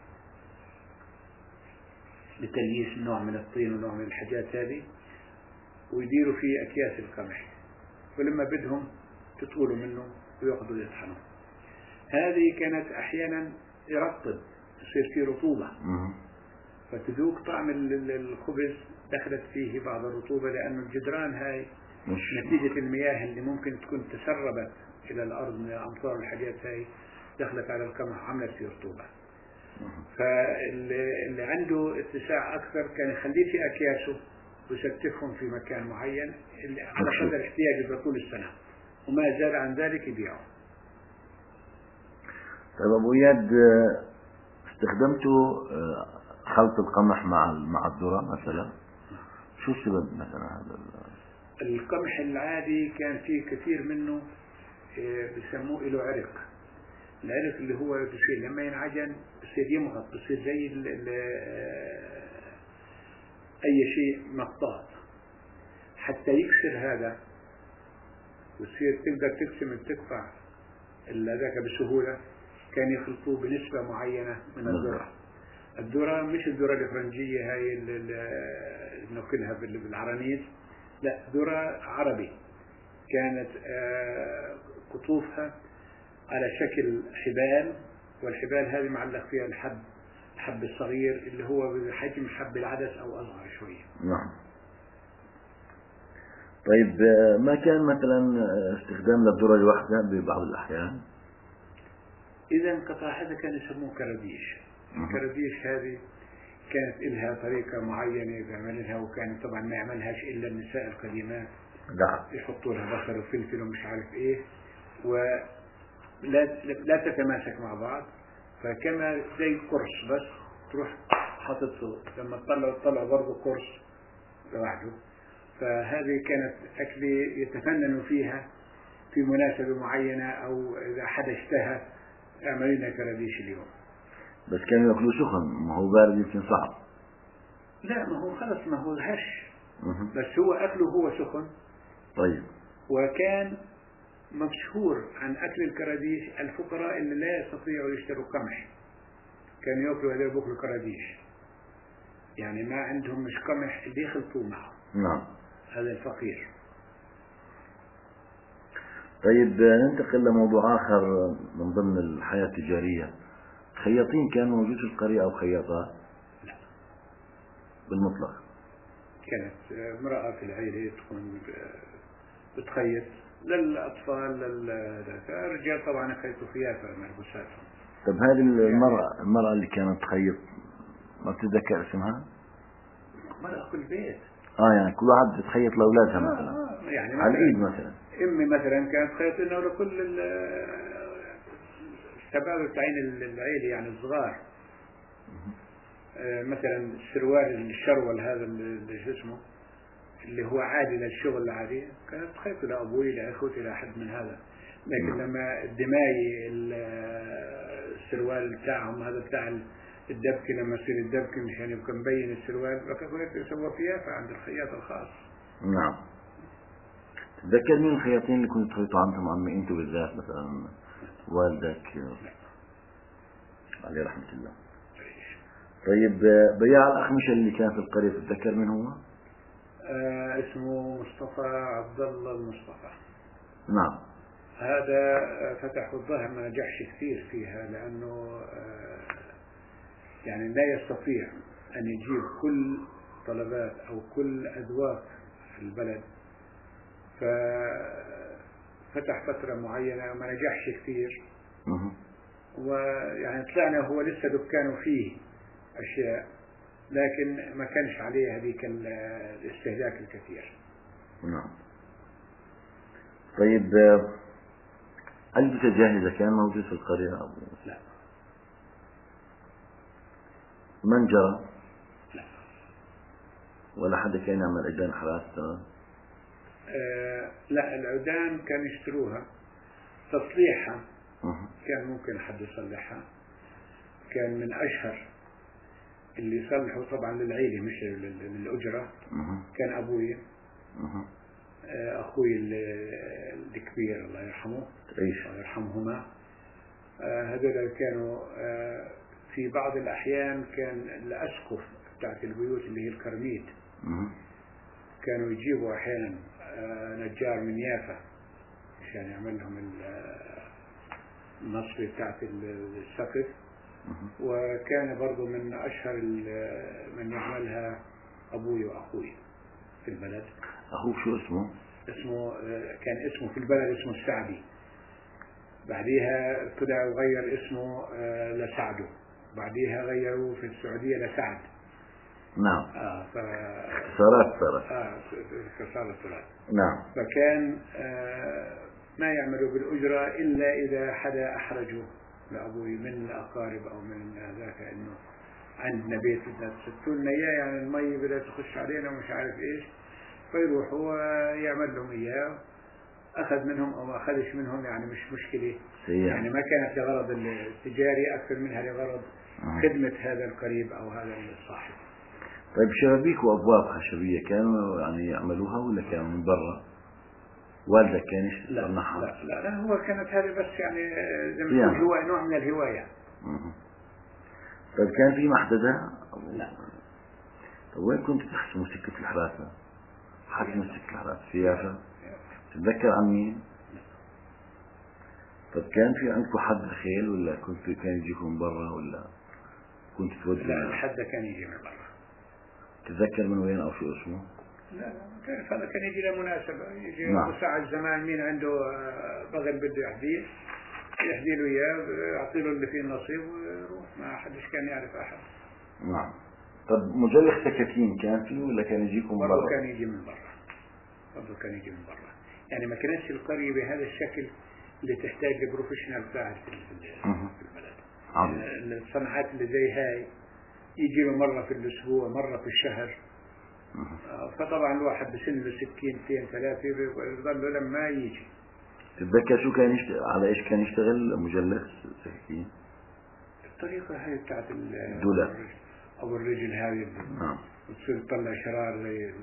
لتلييس نوع من الطين ونوع من الحاجات هذه، ويديروا فيه أكياس القمح، ولما بدهم تطولوا منه ويأخذوا يطحنوا. هذه كانت أحيانا يرطب، يصير فيه رطوبة، فتذوق طعم الخبز دخلت فيه بعض الرطوبة، لأن الجدران هاي نتيجة المياه اللي ممكن تكون تسربت إلى الأرض من الأمطار والحاجات هاي دخلت على القمح عملت فيه رطوبة. فاللي عنده اتساع أكثر كان يخليه في أكياسه ويستفهم في مكان معين على قدر احتياجه طول السنة، وما زاد عن ذلك يبيعه. طيب أبو إياد، استخدمتوا خلط القمح مع الذرة مثلا؟ شو السبب مثلا هذا؟ القمح العادي كان فيه كثير منه بيسموه له عرق. العرق اللي هو بصير لما ينعجن بصير يمغط، بصير زي أي شيء مطاط. حتى يكسر هذا وتصير تقدر تقسم تقطع هذاك بسهولة، كان يخلطوه بنسبة معينة من الذرة. الذرة مش الذرة الفرنجية هاي اللي ناكلها بالعرانيس، لا، ذرة عربي كانت قطوفها على شكل حبال، والحبال هذه معلق فيها الحب الصغير اللي هو بحجم حب العدس أو أصغر شوية. نعم. طيب ما كان مثلا استخدام للذرة لوحدها ببعض الأحيان؟ إذا انقطع هذا كان يسموه كراديش. الكراديش هذه كانت لها طريقة معينة بيعملها، وكانت طبعا ما يعملهاش إلا النساء القديمات. يحطوا لها بصل وفلفل ومش عارف إيه، ولا تتماسك مع بعض، فكما زي قرص بس تروح حاطته، لما تطلع برضه قرص لوحده. فهذه كانت أكلة يتفننوا فيها في مناسبة معينة، أو إذا حدا اشتهى اعمل لنا كراديش اليوم. بس كانوا ياكلوه سخن، ما هو بارد يمكن صعب. لا، ما هو خلص، ما هو هش، بس هو أكله هو سخن. طيب. وكان مشهور عن أكل الكراديش الفقراء اللي لا يستطيعوا يشتروا قمح، كانوا يأكلوا هذول بأكلوا كراديش، يعني ما عندهم مش قمح اللي يخلطوه معه. نعم. هذا الفقير. طيب ننتقل لموضوع آخر من ضمن الحياة التجارية. خياطين كانوا موجود في القرية أو خياطات؟ لا بالمطلق. كانت امرأة في العيلة تكون بتخيط للأطفال للرجال، طبعا يخيطوا خياطة ملبوساتهم. طب هذه المرأة اللي كانت تخيط ما بتتذكر اسمها؟ مرأة كل بيت. يعني كل واحد بتخيط لأولادها مثلا. يعني على الإيد مثلا. أمي مثلا كانت تخيط لنا لكل الشباب بتاعين العيلة يعني الصغار. مثلا السروال الشرول هذا اللي شو اسمه اللي هو عادي للشغل العادي، كانت تخيط لأبوي لأخوتي لأحد من هذا. لكن لما الدماي السروال بتاعهم هذا بتاع الدبكة، لما يصير الدبكة مشان يبقى مبين السروال، فكانوا يسووا خياطة عند الخياط الخاص. نعم. تذكر مين الخياطين اللي كنت تخيطوا عندهم عمي انتوا بالذات، مثلا والدك عليه رحمة الله؟ طيب بياع الأخمشة اللي كان في القرية تتذكر من هو؟ اسمه مصطفى عبد الله المصطفى. نعم. هذا فتح الظهر ما نجحش كثير فيها، لأنه يعني لا يستطيع أن يجيب كل طلبات أو كل أذواق في البلد، ففتح فترة معينة ما نجحش كثير. ويعني طلعنا هو لسه دكانه فيه أشياء، لكن ما كانش عليه هذيك الاستهلاك الكثير. نعم. طيب علبة الجاهزة كان موجود في القرية أو لا؟ منجرة؟ لا. ولا حدا كان يعمل عيدان حراس؟ لا، العيدان كانوا يشتروها. تصليحها كان ممكن حد يصلحها. كان من أشهر اللي يصلحوا طبعا للعيلة مش للأجرة كان أبوي، أخوي الكبير الله يرحمه الله يرحمهما. هذول كانوا في بعض الأحيان كان الأسقف بتاعت البيوت اللي هي الكرميد كانوا يجيبوا أحيانا نجار من يافا عشان يعمل لهم النصب بتاعت السقف. وكان برضو من أشهر من يعملها أبوي وأخوي في البلد. أخوك شو اسمه؟ كان اسمه في البلد اسمه السعدي، بعديها طلع وغير اسمه لسعده، بعديها غيروا في السعودية لسعد. نعم. اختصارات صارت. اختصارات صارت. نعم. فكان ما يعملوا بالأجرة إلا إذا حدا أحرجه لأبوي من الأقارب أو من ذاك إنه عندنا بيت بدنا تسدوا لنا إياه، يعني المي بدها تخش علينا ومش عارف إيش، فيروحوا يعمل لهم إياه. أخذ منهم أو ما أخذش منهم يعني مش مشكلة، يعني ما كانت لغرض التجاري أكثر منها لغرض خدمة هذا القريب أو هذا الصاحب. طيب شبابيك وأبواب خشبية كانوا يعني يعملوها ولا كانوا من برا؟ والدك كان يصنعها؟ لا هو كانت هذه بس يعني زي ما تقول هواية، نوع من الهواية. طيب كان في محددة؟ لا. طيب وين كنت تحكموا سكة الحراسة؟ حاكم سكة الحراسة في يافا؟ تتذكر عن مين؟ طيب كان في عندكم حد خيل ولا كان يجيكم من برا ولا كنت تودوا؟ لا الحد كان يجي من برا. تتذكر من وين أو شو اسمه؟ لا هذا كان يجي لمناسبة، يجي أبو ساعة زمان مين عنده بغل بده يحديه له إياه، يعطي له اللي فيه النصيب ويروح، ما حدش كان يعرف أحد. نعم. طب مجلخ سكاكين كان فيه ولا كان يجيكم من برا؟ كان يجي من برا، برضه كان يجي من برا. يعني ما كانتش القرية بهذا الشكل اللي تحتاج لبروفيشنال قاعد في البلد. الصناعات اللي زي هاي يجي له مرة في الأسبوع مرة في الشهر. فطبعا الواحد بسن له 60 2 3 بيضل له لما يجي. تتذكر شو كان يشتغل على ايش كان يشتغل مجلخ سكاكين؟ الطريقة هاي بتاعت الدولاب أو الرجل هاي. نعم. وتصير تطلع شرار زي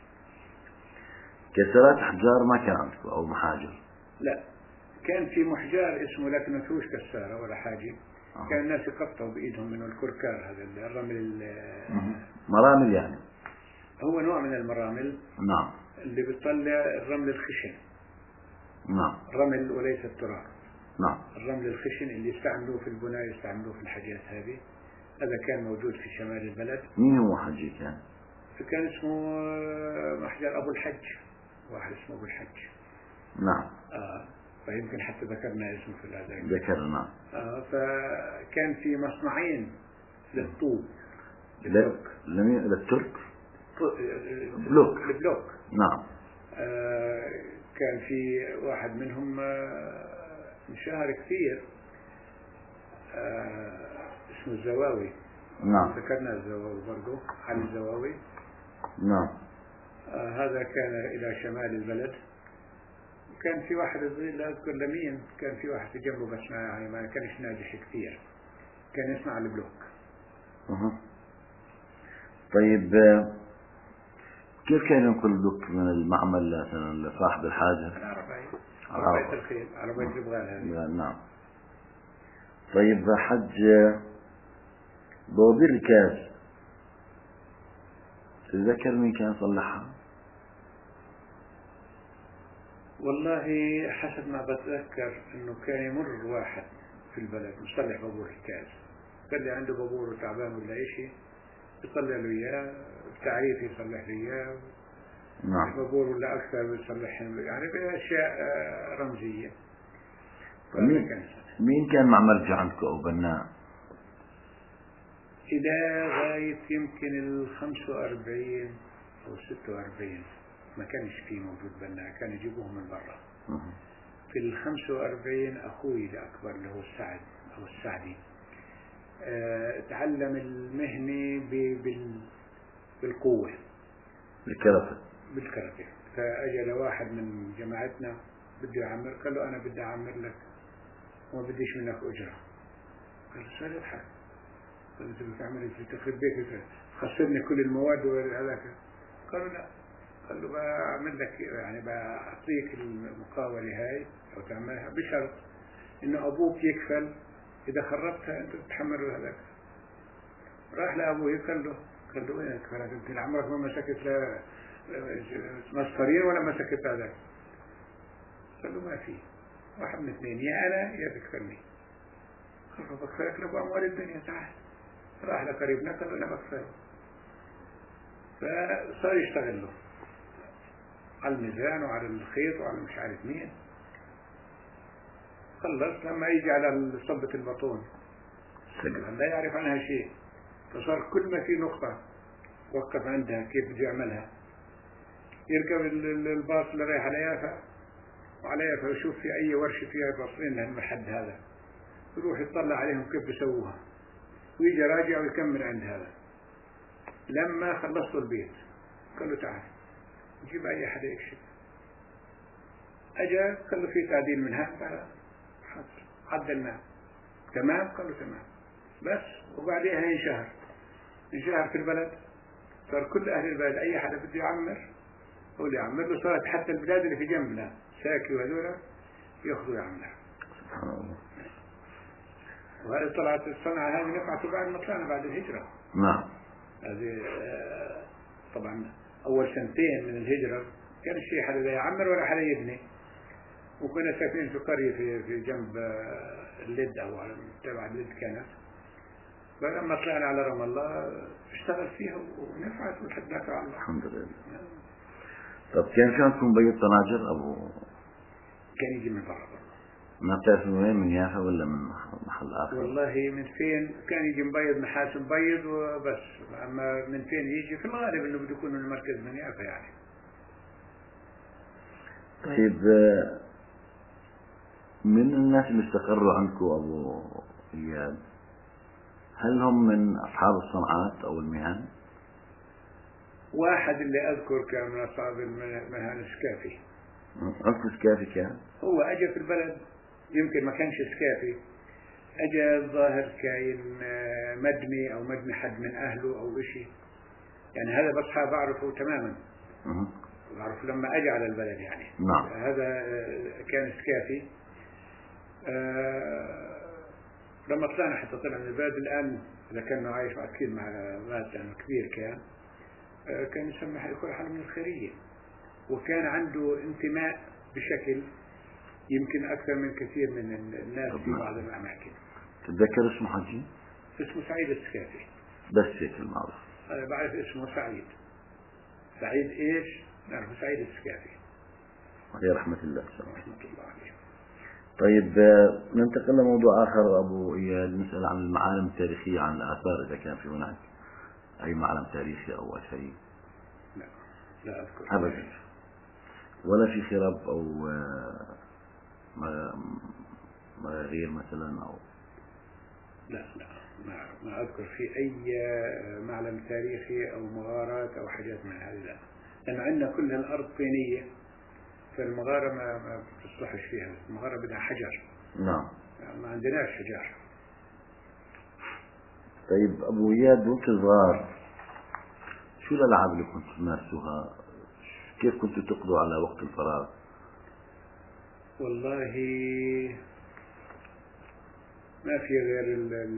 كسرات أحجار ما كان عندكم أو محاجر؟ لا كان في محجار اسمه لكن ما فيهوش كسارة ولا حاجة. كان الناس يقطعوا بإيدهم منه الكركار، هذا الرمل مرامل يعني. هو نوع من المرامل. نعم. اللي بتطلع الرمل الخشن. نعم. رمل وليس التراب. نعم. الرمل الخشن اللي يستعملوه في البناء يستعملوه في الحاجات هذه. هذا كان موجود في شمال البلد. مين هو حجي كان؟ كان اسمه محجر أبو الحج، واحد اسمه أبو الحج. نعم. فيمكن حتى ذكرنا اسمه في الأذان. ذكرنا. فكان في مصنعين للطوب. للترك. البلوك. نعم. كان في واحد منهم مشاهر كثير اسمه الزواوي. نعم. ذكرنا الزواوي برضه، علي الزواوي. نعم. هذا كان إلى شمال البلد. كان في واحد لا أذكر لمين، كان في واحد في جنبه بس ما كانش ناجح كثير، كان يصنع البلوك. طيب كيف كان ينقل البلوك من المعمل لصاحب الحاجة؟ عربية الخيل، عربية البغال. نعم. طيب حج بوابير الكاز تتذكر مين كان يصلحها؟ والله حسب ما بتذكر انه كان يمر واحد في البلد يصلح بابور الكاز، كان اللي عنده بابور تعبان ولا شيء يطلع له اياه، التعريف يصلح له اياه. نعم. بابور ولا اكثر يصلح يعني باشياء رمزيه. مين كان معمرجي عندكم او بناء؟ الى غايه يمكن 45 او 46 ما كانش فيه موجود بناء، كانوا يجيبوهم من برا. في 45 أخوي الأكبر اللي هو السعد أو السعدي تعلم المهنة بالقوة بالكرفة. فأجل واحد من جماعتنا بده يعمر. قال له أنا بدي أعمر لك وما بديش منك أجرة. قال له سؤال يضحك. قال له أنت بتعمل في تخرب بيتك خسرني كل المواد وهذاك. قال له لا. قال له بعمل لك يعني بعطيك المقاولة هاي أو تعملها بشرط إنه أبوك يكفل إذا خربتها أنت تتحمل هذاك. راح لأبوه قال له وين كفلت أنت عمرك ما مسكت لا مسطرين ولا مسكت هذاك. قال له ما في، واحد من اثنين، يا أنا يا تكفلني. قال له بكفلك لك أموال الدنيا تعال. راح لقريبنا قال له أنا بكفلك. فصار يشتغل له على الميزان وعلى الخيط وعلى مش عارف مين. خلص لما يجي على صبة البطون لا يعرف عنها شيء. فصار كل ما في نقطة وقف عندها كيف بده يعملها. يركب الباص اللي رايح على يافا وعلى يافا ويشوف في أي ورشة فيها باصين لهالمحد هذا، يروح يطلع عليهم كيف بيسووها ويجي راجع ويكمل عند هذا. لما خلصوا البيت قال له تعال نجيب أي حدا يكشف. أجا قال له في تعديل من هذا عدلناه تمام. قال له تمام بس. وبعدها انشهر في البلد. صار كل أهل البلد أي حدا بده يعمر هو اللي يعمر له. صارت حتى البلاد اللي في جنبنا ساكي وهذولا يأخذوا يعمر. وهذه طلعت الصنعة هذه نفعته بعد ما طلعنا بعد الهجرة. نعم. هذه طبعا أول سنتين من الهجرة كان الشيء حدا لا يعمر ولا حدا يبني. وكنا ساكنين في قرية في جنب اللد أو تبع اللد كانت. فلما طلعنا على رام الله اشتغل فيها ونفعت والحمد لله. الحمد لله. طب كان عندكم بيت طناجر أبو؟ كان يجي من برا. ما بتعرف من وين، من يافا ولا من محل آخر؟ والله من فين كان يجي مبيض نحاس مبيض وبس. أما من فين يجي في الغالب إنه بده يكون من المركز من يافا يعني. طيب من الناس اللي استقروا عندكم أبو إياد هل هم من أصحاب الصنعات أو المهن؟ واحد اللي أذكر كان من أصحاب المهن سكافي. أنت سكافي كان؟ هو أجا في البلد يمكن ما كانش سكافي. أجا الظاهر كاين مدني أو مدني حد من أهله أو إشي يعني. هذا بس بعرفه تماما. بعرف لما أجا على البلد يعني. نعم. هذا كان سكافي. لما طلعنا حتى طلع من البلد الآن إذا كان عايش أكيد مع مات لأنه كبير كان يسمى يقول حاله من الخيرية. وكان عنده انتماء بشكل يمكن أكثر من كثير من الناس في بعض الأماكن. تتذكر اسمه حجي؟ اسمه سعيد السكافي. بس هيك المعروف. أنا بعرف اسمه سعيد. سعيد إيش؟ نعرفه سعيد السكافي. عليه رحمة الله. رحمة الله عليه. طيب ننتقل لموضوع آخر أبو إياد. نسأل عن المعالم التاريخية، عن الآثار إذا كان في هناك أي معلم تاريخي أو شيء. لا أذكر أبدا. ولا في خراب أو مغير مثلا أو لا ما أذكر في أي معلم تاريخي أو مغارات أو حاجات من هذه. لا لأن عندنا كل الأرض طينية فالمغارة ما بتصلحش فيها. المغارة بدها حجر. نعم. ما عندناش حجار. طيب أبو إياد وانت صغار شو الألعاب اللي كنتوا تمارسوها؟ كيف كنتوا تقضوا على وقت الفراغ؟ والله ما في غير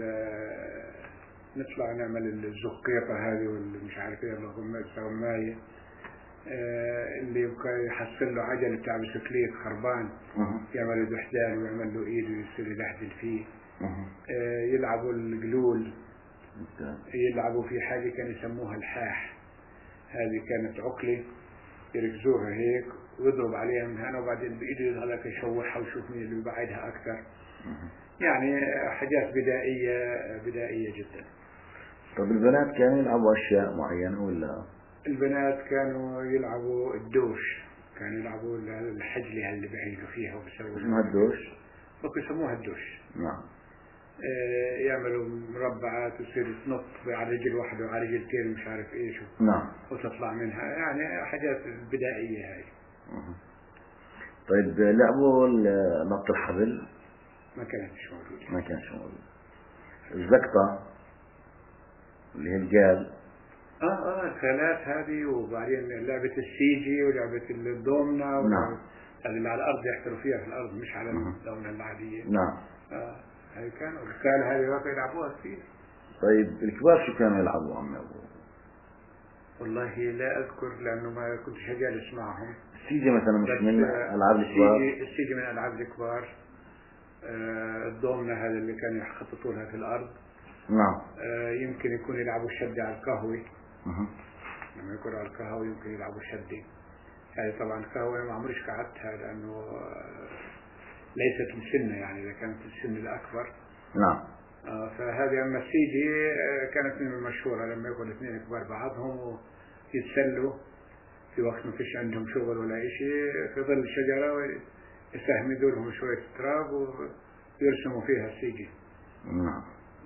نطلع نعمل الزقيقة هذه والمش عارف ايه الغماية اللي يبقى يحصل له عجل بتاع بسكليت خربان يعمل له دحدان ويعمل له ايده ويصير يدحدل فيه. يلعبوا القلول. يلعبوا في حاجة كانوا يسموها الحاح. هذه كانت عقلة يركزوها هيك ويضرب عليها من هنا وبعدين بإيده هذاك يشوحها ويشوف مين اللي يبعدها أكثر. يعني حاجات بدائية جدا. طب البنات كانوا يلعبوا أشياء معينة ولا؟ البنات كانوا يلعبوا الدوش. كانوا يلعبوا الحجلة اللي بعيدوا فيها وبسووا اسمها الدوش؟ يسموها الدوش. نعم. يعملوا مربعات ويصير تنط على رجل واحدة وعلى رجلتين مش عارف ايش. نعم. وتطلع منها يعني حاجات بدائية هاي. طيب لعبوا نط الحبل؟ ما كانتش موجودة. ما كانش موجود. الزقطة اللي هي الجال؟ الثلاث هذه، وبعدين لعبة السيجي ولعبة الدومنا نعم. هذه اللي على الأرض يحتروا فيها في الأرض مش على اللونة العادية. نعم. هذه كانوا الرجال هذه وقتها يلعبوها كثير. طيب الكبار شو كانوا يلعبوا عمي أبو؟ والله لا أذكر لأنه ما كنتش جالس معهم. السيجي مثلا مش من ألعاب الكبار؟ السيجي من ألعاب الكبار. الدومنا هذا اللي كانوا يخططوا لها في الأرض. نعم. يمكن يكون يلعبوا الشدة على القهوة. لما يكونوا على القهوة يمكن يلعبوا الشدة. هذه طبعا القهوة ما عمريش قعدتها لأنه ليست لسنة، يعني إذا كانت السن الأكبر. نعم. فهذه أما السيجي كانت من المشهورة لما يكونوا اثنين كبار بعضهم ويتسلوا في وقت ما فيش عندهم شغل ولا شيء في ظل الشجرة ويستهمدوا لهم شوية تراب ويرسموا فيها السيجي. نعم.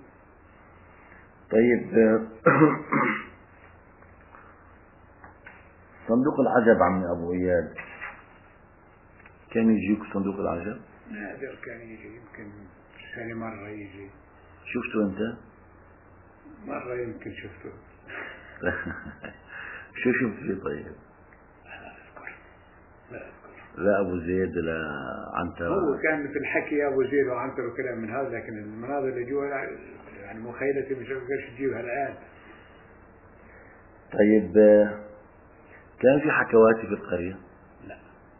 طيب صندوق العجب عمي أبو إياد كان يجيك صندوق العجب؟ نادر كان يجي، يمكن ثاني مرة يجي. شفته أنت؟ مرة يمكن شفته. شو شفت فيه طيب؟ لا أذكر. لا أبو زيد لا عنتر؟ هو كان في الحكي أبو زيد وعنتر وكلام من هذا، لكن المناظر اللي جوا يعني مخيلتي مش قدرش تجيبها الآن. طيب كان في حكواتي في القرية؟ لا.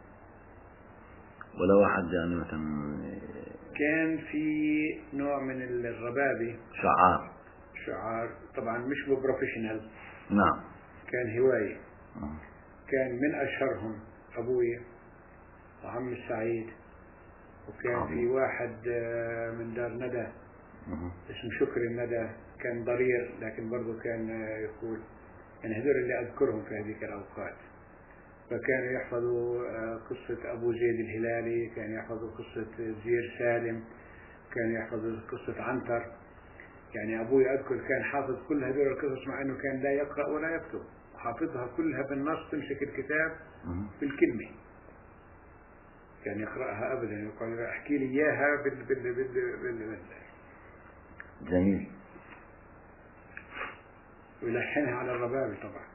ولا واحد يعني مثلا؟ كان في نوع من الربابة. شعار طبعا مش بروفيشنال. نعم. كان هواية. كان من أشهرهم أبوي وعم السعيد، وكان في واحد من دار ندى اسمه شكر الندى، كان ضرير لكن برضو كان يقول، يعني هذول اللي أذكرهم في هذيك الأوقات. فكانوا يحفظوا قصة أبو زيد الهلالي، كانوا يحفظوا قصة زير سالم، كانوا يحفظوا قصة عنتر. يعني أبوي أذكر كان حافظ كل هذول القصص مع أنه كان لا يقرأ ولا يكتب، حافظها كلها بالنص، تمسك الكتاب بالكلمة، كان يقرأها أبدا، يقول احكي لي إياها بال جميل. ويلحنها على الربابة طبعا.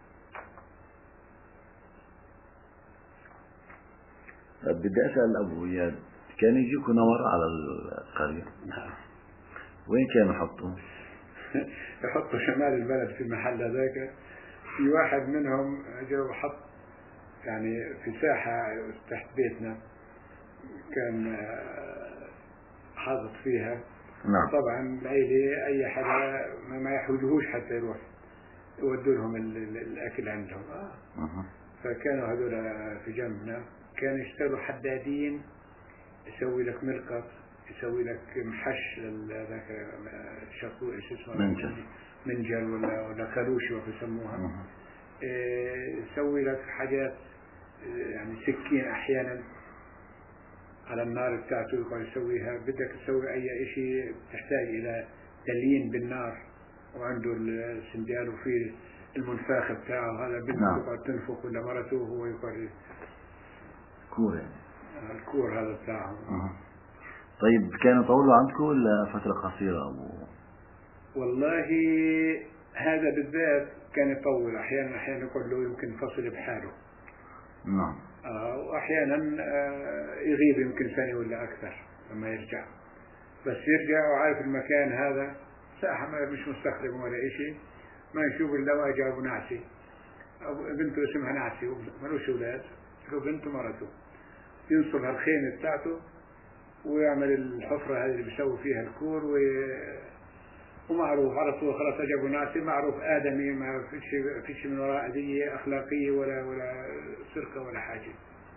طيب بدي أسأل أبو إياد، كان يجيكوا نور على القرية؟ نعم. وين كانوا يحطوا؟ يحطوا شمال البلد في المحل هذاك. في واحد منهم جاء وحط يعني في ساحة تحت بيتنا كان حاطط فيها. نعم. طبعا العيلة أي حدا ما يحوجوهوش حتى يروح يودوا لهم الأكل عندهم. فكانوا هذول في جنبنا كانوا يشتغلوا حدادين، يسوي لك ملقط، يسوي لك محش ذاك شاكو ايش اسمه منجل ولا خلوشي وقت يسموها. يسوي لك حاجات يعني سكين احيانا على النار بتاعته يقعد يسويها. بدك تسوي اي شيء تحتاج الى تليين بالنار، وعنده السندال وفيه المنفاخ بتاعه هذا بدك تقعد تنفخ ولا مرته وهو يقعد كور يعني. الكور هذا بتاعه. طيب كانوا يطولوا عندكم ولا فترة قصيرة أبو؟ والله هذا بالذات كان يطول، أحيانا يقول له يمكن فصل بحاله. نعم. وأحيانا يغيب يمكن سنة ولا أكثر لما يرجع، بس يرجع وعارف المكان هذا ساحة مش مستخدم ولا شيء، ما يشوف إلا واجه أبو نعسي، بنته اسمها نعسي ملوش أولاد، له بنته مرته، ينصب هالخيمة بتاعته ويعمل الحفرة هذه اللي بيسوي فيها الكور ومعروف على طول خلاص أجابوا ناسي، معروف آدمي، ما فيش من وراء أذية أخلاقية ولا سرقة ولا حاجة.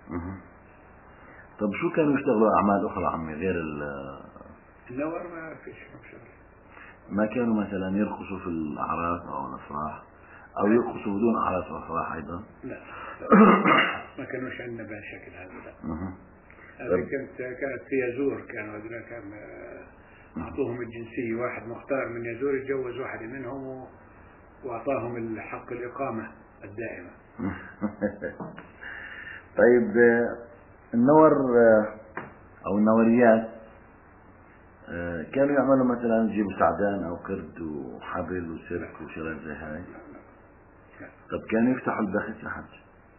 طب شو كانوا يشتغلوا أعمال أخرى عمي غير النور؟ ما فيش شغل. ما كانوا مثلا يرقصوا في الأعراس أو الأفراح أو يرقصوا بدون أعراس وأفراح أيضا؟ لا ما كانوش عندنا بهالشكل هذا. لا. هذه كانت في يزور، كانوا كان أعطوهم الجنسية، واحد مختار من يزور يتجوز واحد منهم وأعطاهم الحق الإقامة الدائمة. طيب النور أو النوريات كانوا يعملوا مثلا يجيبوا سعدان أو قرد وحبل وسلك وشغلات زي هاي. طب كانوا يفتحوا البخت يا حاج؟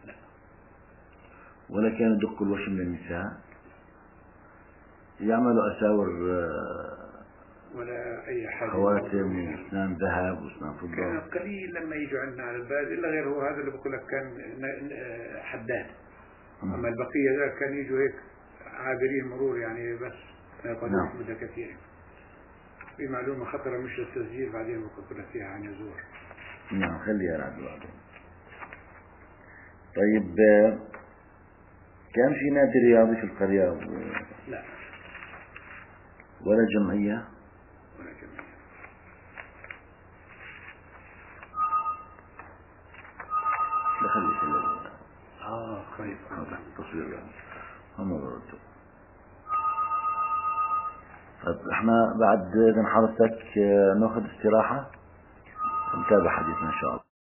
ولا كانوا يدقوا الوشم للنساء؟ يعملوا أساور ولا أي حاجة، خواتم وأسنان ذهب وأسنان فضة؟ كان قليل لما يجوا عندنا على البلد، إلا غير هو هذا اللي بقول لك كان حداد. أما البقية ذا كان يجوا هيك عابرين مرور يعني، بس ما يقعدوش مدة كثيرة. في معلومة خطرة مش للتسجيل، بعدين بقول لك فيها عن الزور. نعم خليها بعد بعدين. طيب كان في نادي رياضي في القرية؟ لا ولا جمعية؟ ولا جمعية. دخل في خير التصوير هم بردوا. طيب احنا بعد إذن حضرتك ناخذ استراحة ونتابع حديثنا إن شاء الله.